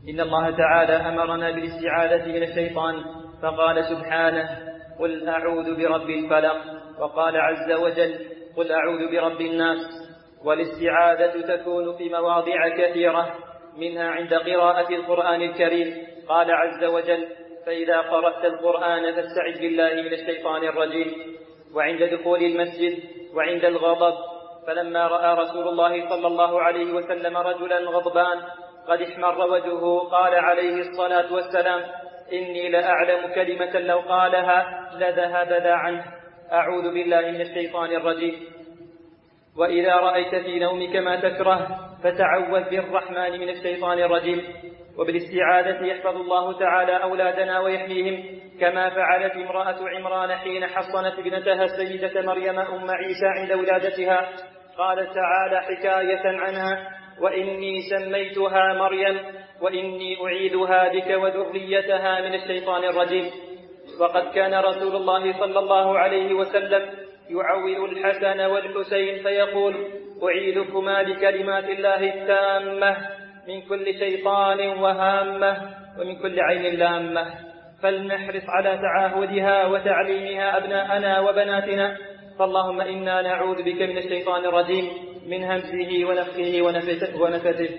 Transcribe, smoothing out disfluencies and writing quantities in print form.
إن الله تعالى أمرنا بالاستعاذة من الشيطان فقال سبحانه: قل أعوذ برب الفلق، وقال عز وجل: قل أعوذ برب الناس. والاستعاذة تكون في مواضع كثيرة، منها عند قراءة القرآن الكريم، قال عز وجل: فإذا قرأت القرآن فاستعذ بالله من الشيطان الرجيم. وعند دخول المسجد، وعند الغضب، فلما رأى رسول الله صلى الله عليه وسلم رجلا غضبان قد احمر وجهه قال عليه الصلاة والسلام: إني لأعلم كلمة لو قالها لذهب ذا عنه، أعوذ بالله من الشيطان الرجيم. وإذا رأيت في نومك ما تكره فتعوذ بالرحمن من الشيطان الرجيم. وبالاستعاذة يحفظ الله تعالى أولادنا ويحميهم، كما فعلت امرأة عمران حين حصنت ابنتها السيدة مريم أم عيسى عند ولادتها. قال تعالى حكاية عنها: وإني سميتها مريم وإني أعيذها بك وذريتها من الشيطان الرجيم. وقد كان رسول الله صلى الله عليه وسلم يعوذ الحسن والحسين فيقول: أعيذكما بكلمات الله التامة من كل شيطان وهامة ومن كل عين لامة. فلنحرص على تعاهدها وتعليمها أبناءنا وبناتنا. فاللهم إنا نعوذ بك من الشيطان الرجيم، من همزه ونفخه ونفثه